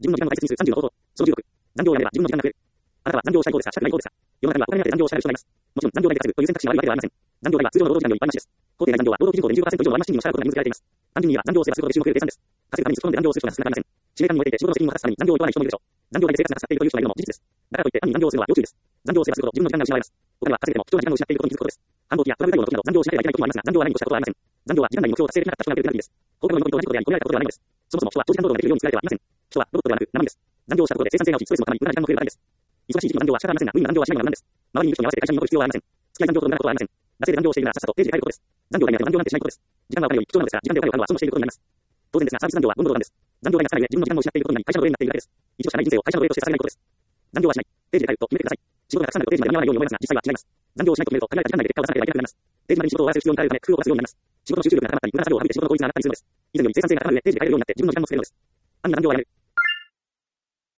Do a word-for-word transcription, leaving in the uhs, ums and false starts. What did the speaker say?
自分の時間の大切にするさんじゅうの方法。そのじゅうろく。残業をやめれば自分の時間が増える。あなたは残業をしたい方ですか、したくない方ですか。世の中にはお金によって残業をしたい人がいます。もちろん残業代が稼ぐという選択肢があるわけではありません。残業代は通常の労働時間より倍増しです。法定内残業は労働基準法でにじゅっパーセント以上の割増賃金を支払うことが義務付けられています。単純に言えば残業をすればするほど収入が増える計算です。稼ぐために突っ込んで残業をする人が少なくありません。使命感に燃えていて仕事の責任を果たすために残業を言わない人もいるでしょう。残業代で生活がかさっているという人がいるのも事実です。だからといって単に残業をするのは要注意です。残業をすればするほど自分の時間が失われます。お金は稼いでも貴重な時間を失っていることに気づくことです。繁忙期やトラブル対応の時など残業をしなければいけない時もありますが、残業は何もしたことはありません。残業は時間内に目標を達成できなかった人が受けるペナルティです。放課後の残りと同じことであり、込められたことではないのです。そもそも人は長時間労働ができるように作られてはいません。人はロボットではなく生身です。残業をしたことで生産性が落ち、ストレスもたまり、無駄な時間も増えるためです。忙しい時期の残業は仕方ありませんが、無理な残業はしないのが無難です。周りにいる人に合わせて会社に残る必要はありません。付き合い残業と無駄なことはありません。惰性で残業をしているならさっさと定時で帰ることです。残業代によって残業なんてしないことです。時間はお金より貴重なのですが、時間でお金を買うのは損をしていることになります。当然ですが、サービス残業はどんどんです。残業代が少ない上、自分の時間も失っていることになり、会社の奴隷になっているだけです。一度しかない人生を会社の奴隷としてさせないことです。残業はしない。定時で帰ると決めてください。仕事がたくさんあると定時まで間に合わないように思いますが、実際は違います。残業をしないと決めると限られた時間内で結果を出さなければいけなくなります。定時までに仕事を終わらせる必要に駆られるため、工夫を出すようになります。仕事の集中力が高まったり、無駄な作業を省いて仕事の効率が上がったりするのです。以前より生産性が高まる上、定時で帰れるようになって自分の時間も作れるのです。単に残業をやめる。